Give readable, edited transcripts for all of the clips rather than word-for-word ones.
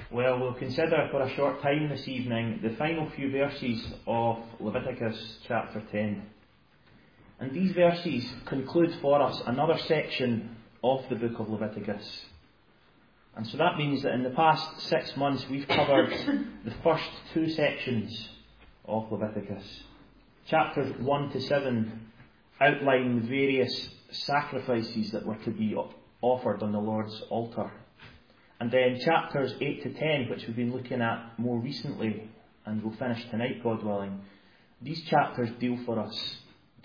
Well, we'll consider for a short time this evening the final few verses of Leviticus chapter 10. And these verses conclude for us another section of the book of Leviticus. And so that means that in the past 6 months we've covered the first two sections of Leviticus. Chapters 1 to 7 outline the various sacrifices that were to be offered on the Lord's altar. And then chapters 8 to 10, which we've been looking at more recently, and we'll finish tonight, God willing, these chapters detail for us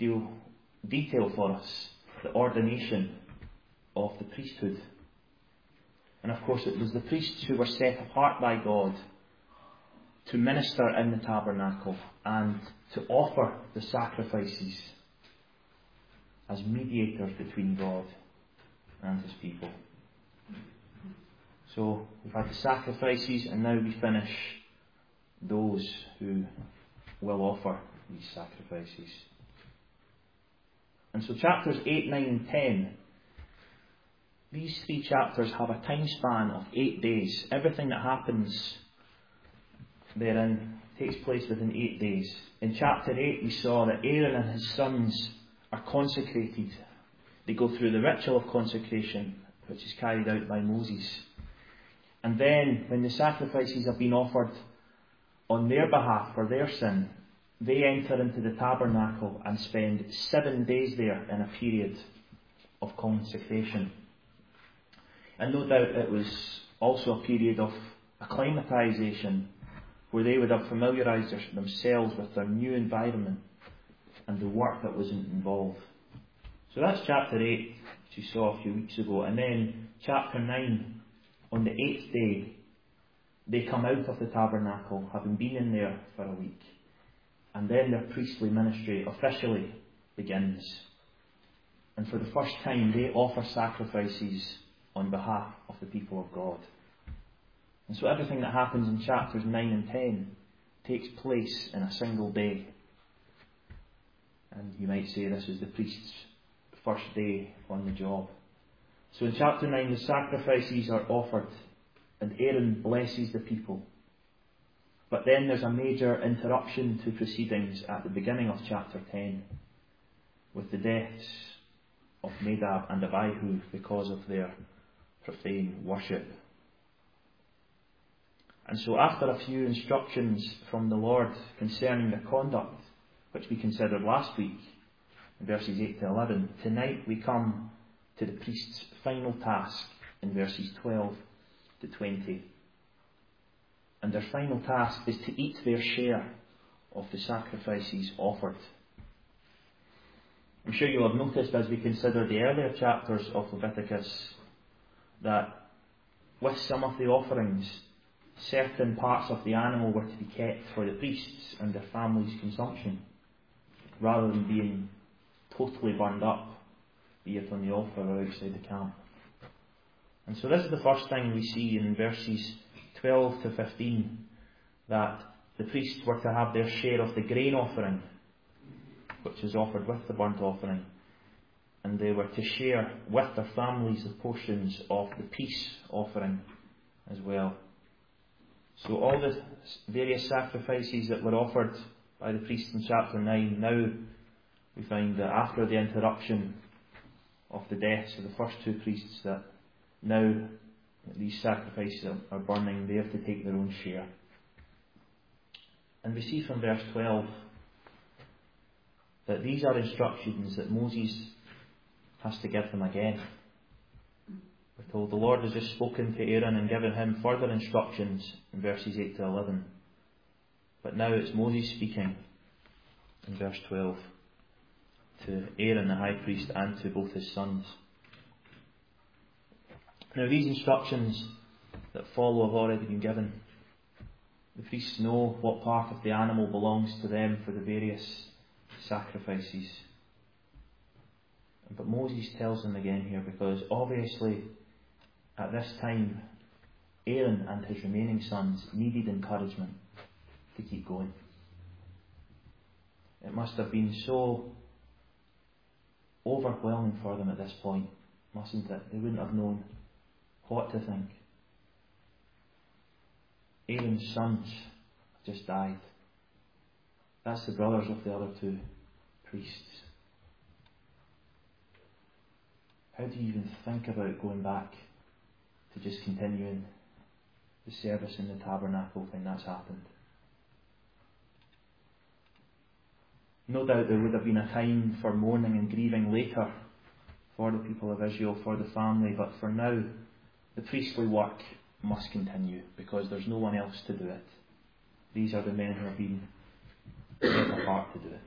the ordination of the priesthood. And of course it was the priests who were set apart by God to minister in the tabernacle and to offer the sacrifices as mediators between God and His people. So we've had the sacrifices, and now we finish those who will offer these sacrifices. And so chapters 8, 9 and 10, these three chapters have a time span of 8 days. Everything that happens therein takes place within 8 days. In chapter 8 we saw that Aaron and his sons are consecrated. They go through the ritual of consecration, which is carried out by Moses. And then, when the sacrifices have been offered on their behalf for their sin, they enter into the tabernacle and spend 7 days there in a period of consecration. And no doubt it was also a period of acclimatisation, where they would have familiarised themselves with their new environment and the work that was involved. So that's chapter 8, which you saw a few weeks ago. And then chapter 9, on the 8th day, they come out of the tabernacle, having been in there for a week. And then their priestly ministry officially begins. And for the first time, they offer sacrifices on behalf of the people of God. And so everything that happens in chapters 9 and 10 takes place in a single day. And you might say this is the priest's first day on the job. So in chapter 9 the sacrifices are offered and Aaron blesses the people. But then there's a major interruption to proceedings at the beginning of chapter 10 with the deaths of Nadab and Abihu because of their profane worship. And so after a few instructions from the Lord concerning their conduct, which we considered last week, in verses 8 to 11, tonight we come to the priest's final task in verses 12 to 20. And their final task is to eat their share of the sacrifices offered. I'm sure you'll have noticed as we consider the earlier chapters of Leviticus that with some of the offerings, certain parts of the animal were to be kept for the priests and their families' consumption, rather than being totally burned up, be it on the altar or outside the camp. And so this is the first thing we see in verses 12 to 15, that the priests were to have their share of the grain offering, which is offered with the burnt offering, and they were to share with their families the portions of the peace offering as well. So all the various sacrifices that were offered by the priests in chapter 9, now we find that after the interruption of the deaths of the first two priests, that now these sacrifices are burning, they have to take their own share. And we see from verse 12 that these are instructions that Moses has to give them again. We're told the Lord has just spoken to Aaron and given him further instructions in verses 8 to 11. But now it's Moses speaking in verse 12 to Aaron the high priest and to both his sons. Now these instructions that follow have already been given. The priests know what part of the animal belongs to them for the various sacrifices. But Moses tells them again here, because obviously at this time Aaron and his remaining sons needed encouragement to keep going. It must have been so overwhelming for them at this point, mustn't it? They wouldn't have known what to think. Aaron's sons just died. That's the brothers of the other two priests. How do you even think about going back to just continuing the service in the tabernacle when that's happened? No doubt there would have been a time for mourning and grieving later for the people of Israel, for the family, but for now the priestly work must continue because there's no one else to do it. These are the men who have been set apart to do it.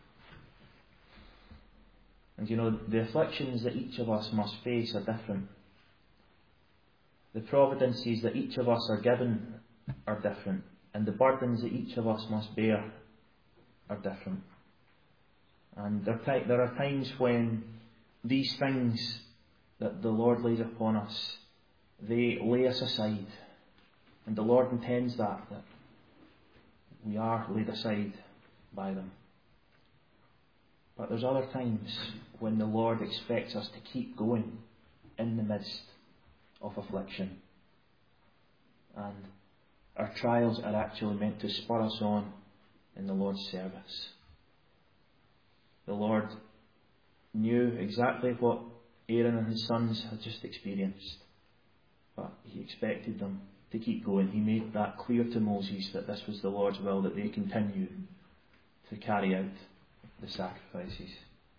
And you know, the afflictions that each of us must face are different. The providences that each of us are given are different. And the burdens that each of us must bear are different. And there are times when these things that the Lord lays upon us, they lay us aside. And the Lord intends that we are laid aside by them. But there's other times when the Lord expects us to keep going in the midst of affliction. And our trials are actually meant to spur us on in the Lord's service. The Lord knew exactly what Aaron and his sons had just experienced, but He expected them to keep going. He made that clear to Moses that this was the Lord's will, that they continue to carry out the sacrifices.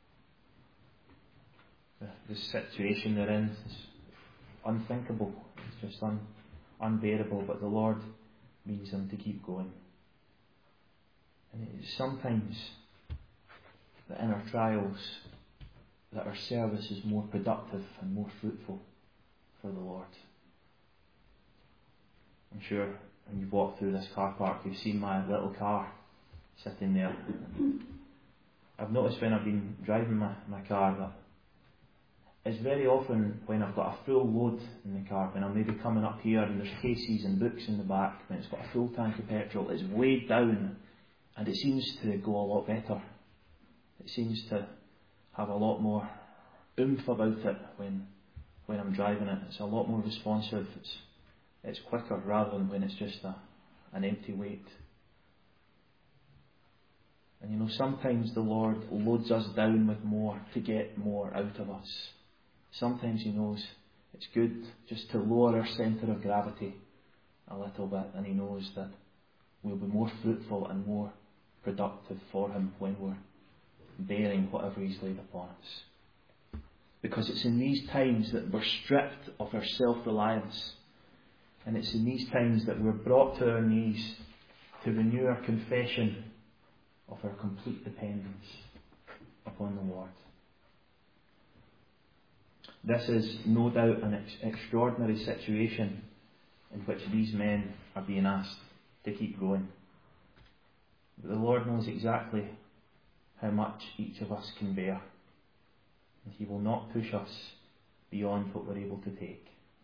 The situation they're in is unthinkable. It's just unbearable, but the Lord means them to keep going. And it is sometimes that in our trials that our service is more productive and more fruitful for the Lord. I'm sure when you've walked through this car park, you've seen my little car sitting there. I've noticed when I've been driving my car that it's very often when I've got a full load in the car, when I'm maybe coming up here and there's cases and books in the back, when it's got a full tank of petrol, it's weighed down and it seems to go a lot better. It seems to have a lot more oomph about it when I'm driving it. It's a lot more responsive. It's quicker rather than when it's just an empty weight. And you know, sometimes the Lord loads us down with more to get more out of us. Sometimes He knows it's good just to lower our centre of gravity a little bit, and He knows that we'll be more fruitful and more productive for Him when we're bearing whatever He's laid upon us. Because it's in these times that we're stripped of our self-reliance, and it's in these times that we're brought to our knees to renew our confession of our complete dependence upon the Lord. This is no doubt an extraordinary situation in which these men are being asked to keep going. But the Lord knows exactly how much each of us can bear, and He will not push us beyond what we're able to take.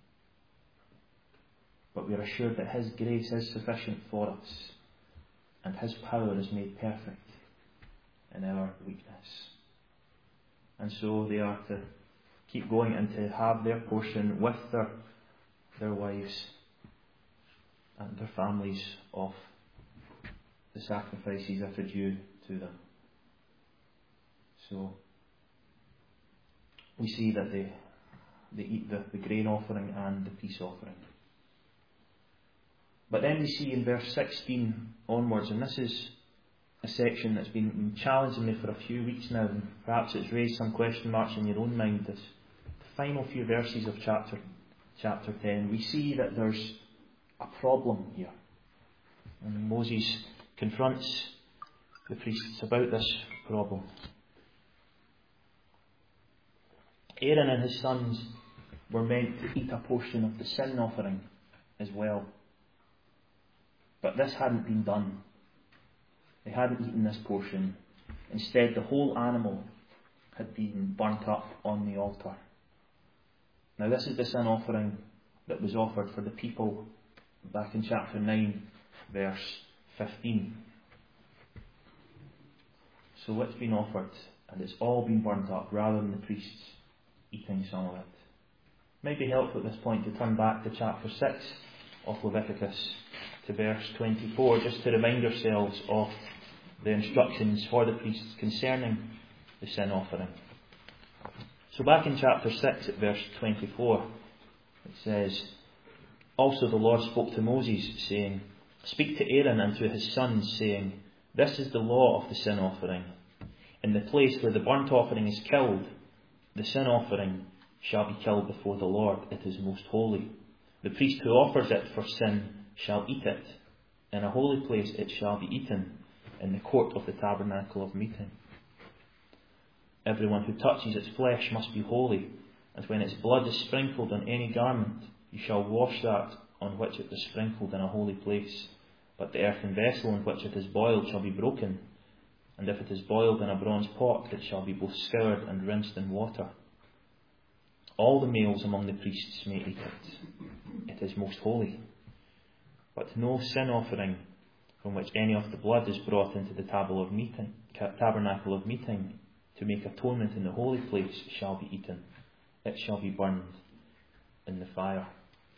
But we are assured that His grace is sufficient for us, and His power is made perfect in our weakness. And so they are to keep going and to have their portion with their wives and their families of the sacrifices that are due to them. So we see that they eat the grain offering and the peace offering. But then we see in verse 16 onwards, and this is a section that's been challenging me for a few weeks now, and perhaps it's raised some question marks in your own mind. This the final few verses of chapter 10, we see that there's a problem here. And Moses confronts the priests about this problem. Aaron and his sons were meant to eat a portion of the sin offering as well. But this hadn't been done. They hadn't eaten this portion. Instead, the whole animal had been burnt up on the altar. Now, this is the sin offering that was offered for the people back in chapter 9, verse 15. So it's been offered, and it's all been burnt up, rather than the priests eating some of it. It might be helpful at this point to turn back to chapter 6 of Leviticus to verse 24, just to remind ourselves of the instructions for the priests concerning the sin offering. So back in chapter 6 at verse 24, it says, "Also the Lord spoke to Moses, saying, Speak to Aaron and to his sons, saying, This is the law of the sin offering. In the place where the burnt offering is killed, the sin offering shall be killed before the Lord. It is most holy. The priest who offers it for sin shall eat it. In a holy place it shall be eaten, in the court of the tabernacle of meeting. Everyone who touches its flesh must be holy, and when its blood is sprinkled on any garment, you shall wash that on which it was sprinkled in a holy place. But the earthen vessel in which it is boiled shall be broken, and if it is boiled in a bronze pot, it shall be both scoured and rinsed in water. All the males among the priests may eat it. It is most holy. But no sin offering from which any of the blood is brought into the tabernacle of meeting to make atonement in the holy place shall be eaten. It shall be burned in the fire."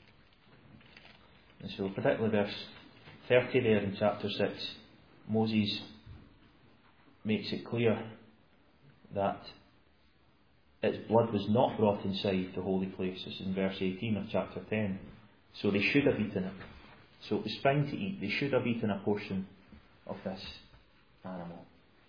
And so particularly verse 30 there in chapter 6, Moses makes it clear that its blood was not brought inside the holy place. This is in verse 18 of chapter 10. So they should have eaten it. So it was fine to eat. They should have eaten a portion of this animal.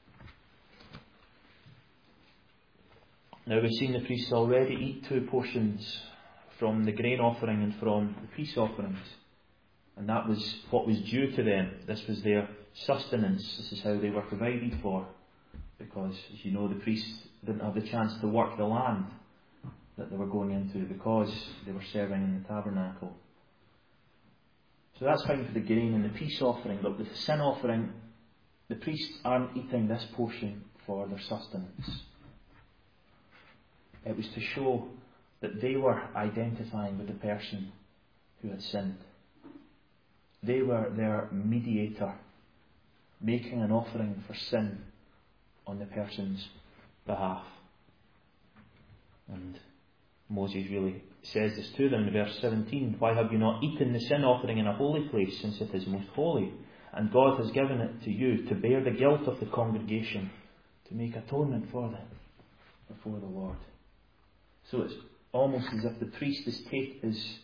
Now we've seen the priests already eat 2 portions from the grain offering and from the peace offerings. And that was what was due to them. This was their sustenance. This is how they were provided for. Because, as you know, the priests didn't have the chance to work the land that they were going into because they were serving in the tabernacle. So that's fine for the grain and the peace offering. But with the sin offering, the priests aren't eating this portion for their sustenance. It was to show that they were identifying with the person who had sinned. They were their mediator, making an offering for sin on the person's behalf. And Moses really says this to them in verse 17. "Why have you not eaten the sin offering in a holy place, since it is most holy? And God has given it to you to bear the guilt of the congregation, to make atonement for them before the Lord." So it's almost as if the priest is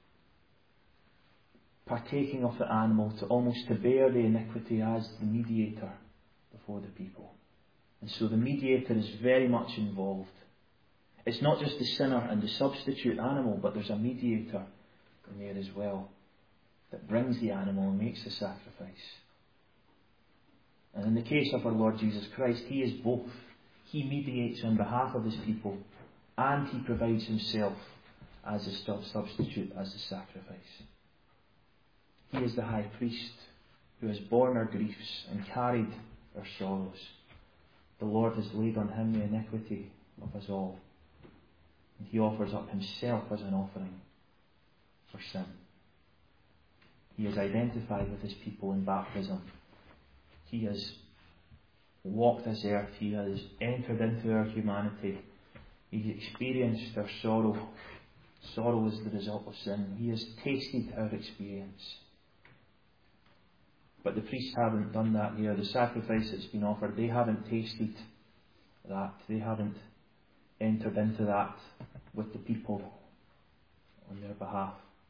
partaking of the animal to bear the iniquity as the mediator before the people. And so the mediator is very much involved. It's not just the sinner and the substitute animal, but there's a mediator in there as well that brings the animal and makes the sacrifice. And in the case of our Lord Jesus Christ, He is both. He mediates on behalf of His people, and He provides Himself as a substitute, as a sacrifice. He is the high priest who has borne our griefs and carried our sorrows. The Lord has laid on Him the iniquity of us all. And He offers up Himself as an offering for sin. He has identified with His people in baptism. He has walked this earth. He has entered into our humanity. He experienced our sorrow. Sorrow is the result of sin. He has tasted our experience. But the priests haven't done that here. The sacrifice that's been offered, they haven't tasted that. They haven't entered into that with the people on their behalf.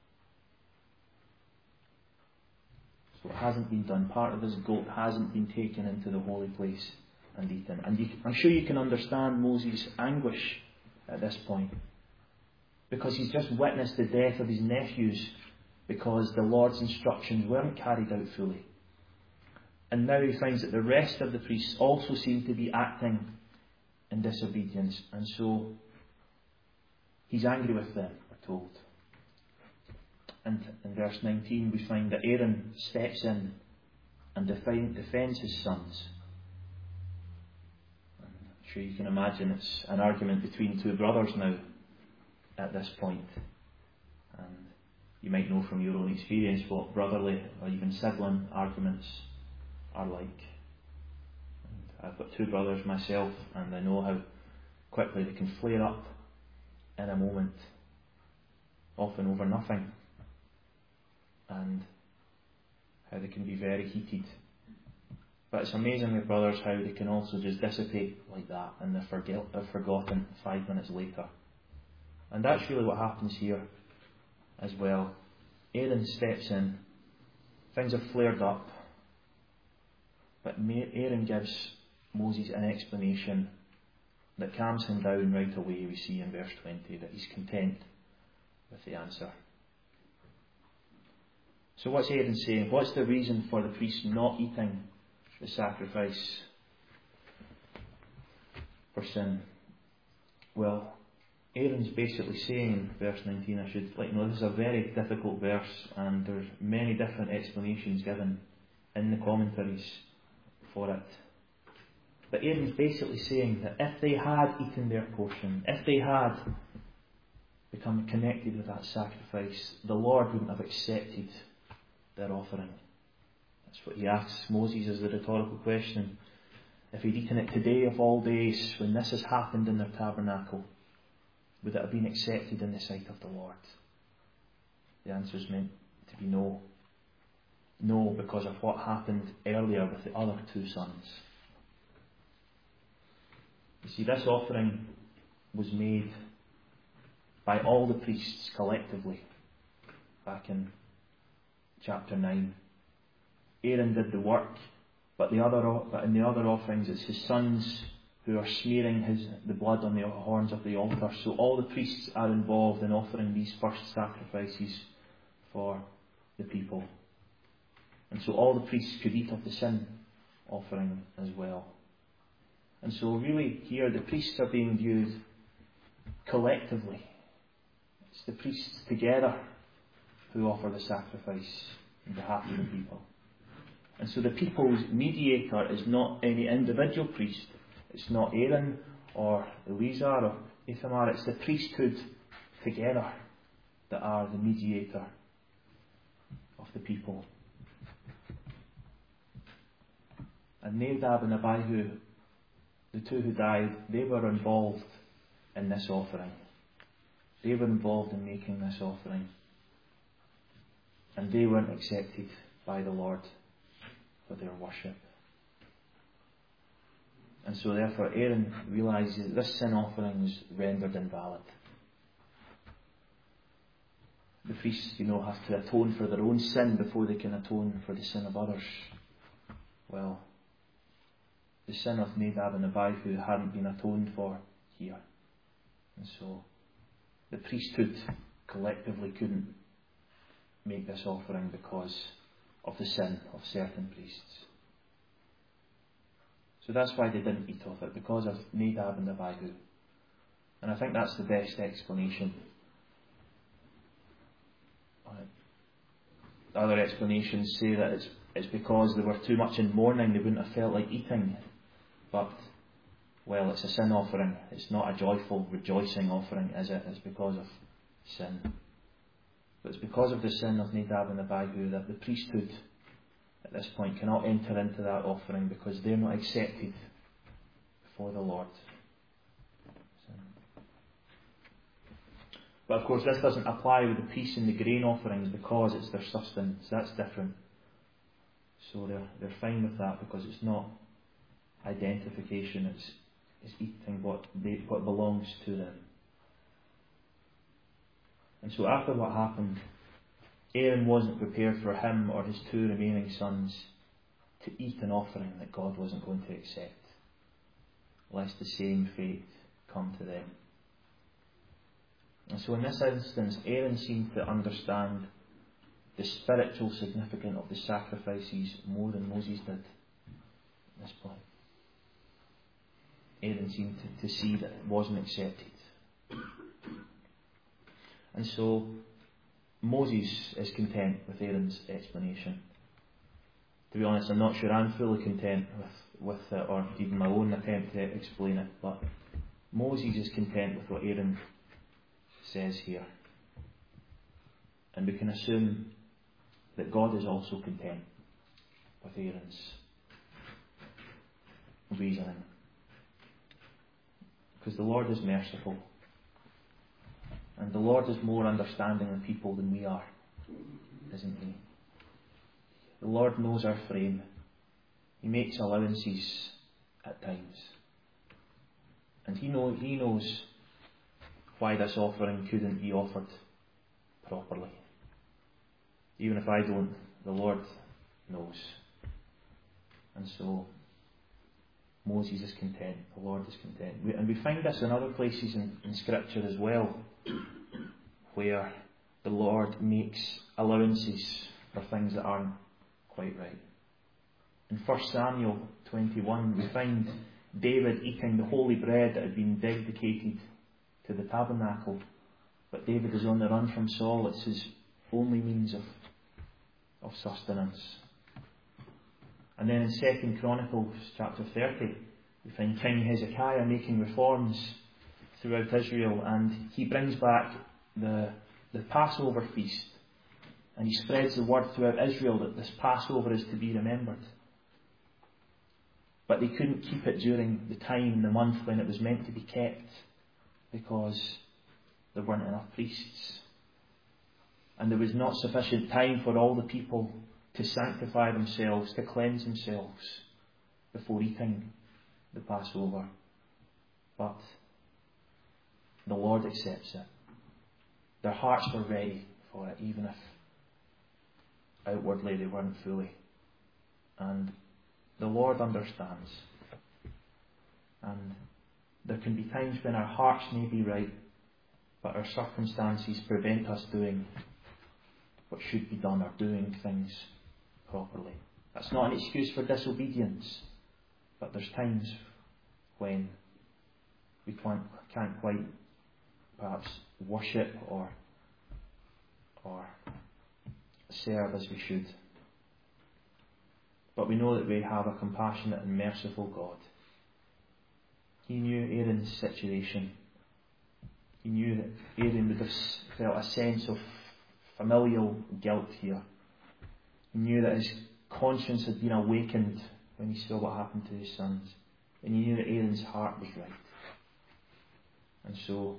So it hasn't been done. Part of this goat hasn't been taken into the holy place and eaten. And I'm sure you can understand Moses' anguish at this point, because he's just witnessed the death of his nephews because the Lord's instructions weren't carried out fully. And now he finds that the rest of the priests also seem to be acting in disobedience. And so he's angry with them, we're told. And in verse 19 we find that Aaron steps in and defends his sons. I'm sure you can imagine it's an argument between 2 brothers now at this point. And you might know from your own experience what brotherly or even sibling arguments are like. And I've got 2 brothers myself, and I know how quickly they can flare up in a moment, often over nothing. and how they can be very heated. But it's amazing with brothers how they can also just dissipate like that, and they're forgotten 5 minutes later. And that's really what happens here as well. Aaron steps in, things have flared up, but Aaron gives Moses an explanation that calms him down right away. We see in verse 20 that he's content with the answer. So what's Aaron saying? What's the reason for the priest not eating the sacrifice for sin? Well, Aaron's basically saying, verse 19, I should let you know, this is a very difficult verse, and there's many different explanations given in the commentaries for it. But Aaron's basically saying that if they had eaten their portion, if they had become connected with that sacrifice, the Lord wouldn't have accepted their offering. That's what he asks Moses as the rhetorical question. If he'd eaten it today of all days, when this has happened in their tabernacle, would it have been accepted in the sight of the Lord? The answer is meant to be no. No, because of what happened earlier with the other two sons. You see, this offering was made by all the priests collectively back in chapter 9. Aaron did the work, but in the other offerings it's his sons who are smearing the blood on the horns of the altar. So all the priests are involved in offering these first sacrifices for the people. And so all the priests could eat of the sin offering as well. And so really here the priests are being viewed collectively. It's the priests together who offer the sacrifice on behalf of the people. And so the people's mediator is not any individual priest. It's not Aaron or Eleazar or Ithamar. It's the priesthood together that are the mediator of the people. And Nadab and Abihu, the two who died, they were involved in this offering. They were involved in making this offering. And they weren't accepted by the Lord for their worship. And so therefore Aaron realises that this sin offering is rendered invalid. The priests, have to atone for their own sin before they can atone for the sin of others. Well, the sin of Nadab and Abihu hadn't been atoned for here. And so the priesthood collectively couldn't make this offering because of the sin of certain priests. So that's why they didn't eat of it, because of Nadab and Abihu. And I think that's the best explanation. Other explanations say that it's because they were too much in mourning, they wouldn't have felt like eating. But, well, it's a sin offering. It's not a joyful, rejoicing offering, is it? It's because of sin. But it's because of the sin of Nadab and Abihu that the priesthood at this point cannot enter into that offering, because they're not accepted before the Lord. But of course this doesn't apply with the peace and the grain offerings, because it's their sustenance. That's different. So they're fine with that, because it's not identification, it's eating what belongs to them. And so after what happened, Aaron wasn't prepared for him or his two remaining sons to eat an offering that God wasn't going to accept, lest the same fate come to them. And so in this instance, Aaron seemed to understand the spiritual significance of the sacrifices more than Moses did at this point. Aaron seemed to see that it wasn't accepted. And so Moses is content with Aaron's explanation. To be honest, I'm not sure I'm fully content with it, or even my own attempt to explain it, but Moses is content with what Aaron says here. And we can assume that God is also content with Aaron's reasoning. Because the Lord is merciful. And the Lord is more understanding of people than we are isn't He? The Lord knows our frame. He makes allowances at times. And He knows why this offering couldn't be offered properly. Even if I don't, the Lord knows. And so Moses is content, the Lord is content. And we find this in other places in Scripture as well, where the Lord makes allowances for things that aren't quite right. In 1 Samuel 21, we find David eating the holy bread that had been dedicated to the tabernacle. But David is on the run from Saul. It's his only means of sustenance. And then in 2 Chronicles chapter 30, we find King Hezekiah making reforms throughout Israel, and he brings back the Passover feast, and he spreads the word throughout Israel that this Passover is to be remembered. But they couldn't keep it during the time, the month when it was meant to be kept, because there weren't enough priests. And there was not sufficient time for all the people to sanctify themselves, to cleanse themselves before eating the Passover. But the Lord accepts it. Their hearts were ready for it, even if outwardly they weren't fully. And the Lord understands. And there can be times when our hearts may be right, but our circumstances prevent us doing what should be done or doing things properly. That's not an excuse for disobedience, but there's times when we can't quite perhaps worship or serve as we should. But we know that we have a compassionate and merciful God. He knew Aaron's situation. He knew that Aaron would have felt a sense of familial guilt here. He knew that his conscience had been awakened when he saw what happened to his sons. And he knew that Aaron's heart was right. And so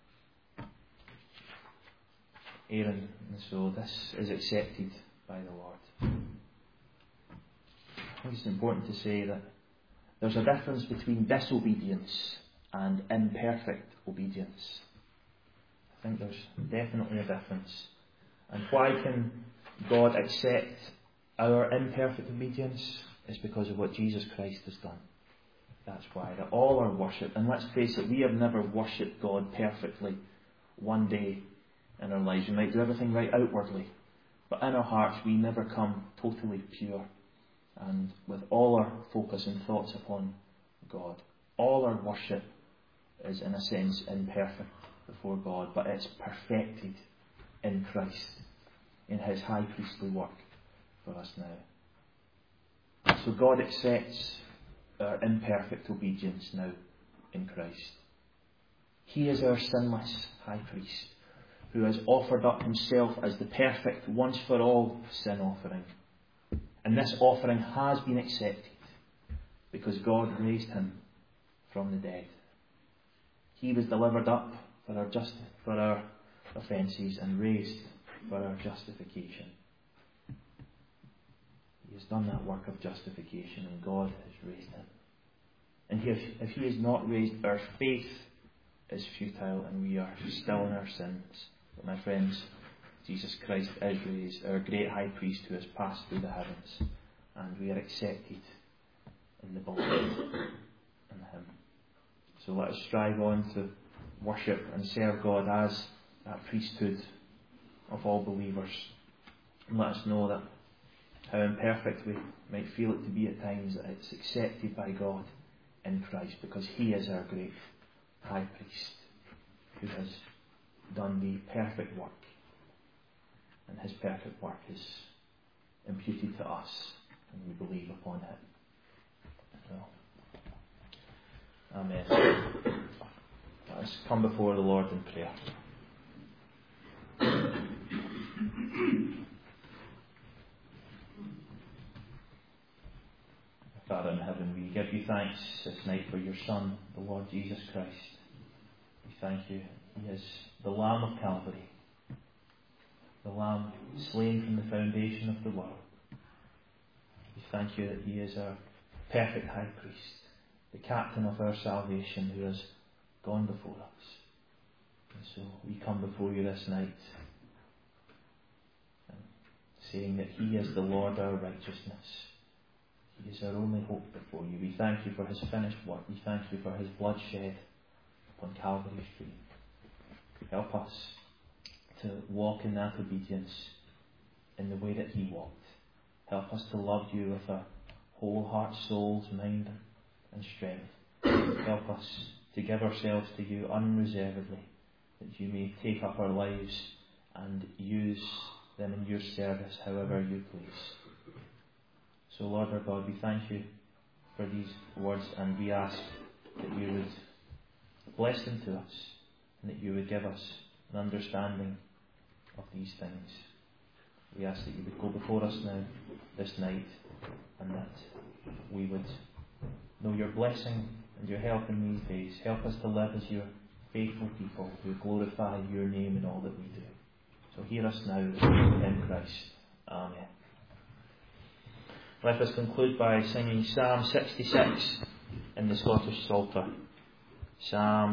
this is accepted by the Lord. I think it's important to say that there's a difference between disobedience and imperfect obedience. I think there's definitely a difference. And why can God accept our imperfect obedience? It's because of what Jesus Christ has done. That's why. That all our worship, and let's face it, we have never worshipped God perfectly one day in our lives. We might do everything right outwardly, but in our hearts we never come totally pure and with all our focus and thoughts upon God. All our worship is in a sense imperfect before God, but it's perfected in Christ, in His high priestly work for us now. So God accepts our imperfect obedience now in Christ. He is our sinless high priest, who has offered up Himself as the perfect once for all sin offering. And this offering has been accepted because God raised Him from the dead. He was delivered up for our offences and raised for our justification. He has done that work of justification, and God has raised Him. And if He is not raised, our faith is futile and we are still in our sins. But my friends, Jesus Christ is raised, our great high priest who has passed through the heavens, and we are accepted in the beloved in Him. So let us strive on to worship and serve God as that priesthood of all believers. And let us know that how imperfect we might feel it to be at times, that it's accepted by God in Christ, because He is our great high priest who has done the perfect work, and His perfect work is imputed to us, and we believe upon it. So, amen. Let us come before the Lord in prayer. Father in heaven, we give You thanks this night for Your Son, the Lord Jesus Christ. We thank You. He is the Lamb of Calvary, the Lamb slain from the foundation of the world. We thank you that he is our perfect high priest, the captain of our salvation, who has gone before us. And so we come before you this night, saying that he is the Lord our righteousness. He is our only hope before you. We thank you for his finished work. We thank you for his blood shed upon Calvary's tree. Help us to walk in that obedience in the way that he walked. Help us to love you with our whole heart, soul, mind and strength. Help us to give ourselves to you unreservedly, that you may take up our lives and use them in your service however you please. So Lord our God, we thank you for these words, and we ask that you would bless them to us, and that you would give us an understanding of these things. We ask that you would go before us now, this night, and that we would know your blessing and your help in these days. Help us to live as your faithful people who glorify your name in all that we do. So hear us now in Christ. Amen. Let us conclude by singing Psalm 66 in the Scottish Psalter. Psalm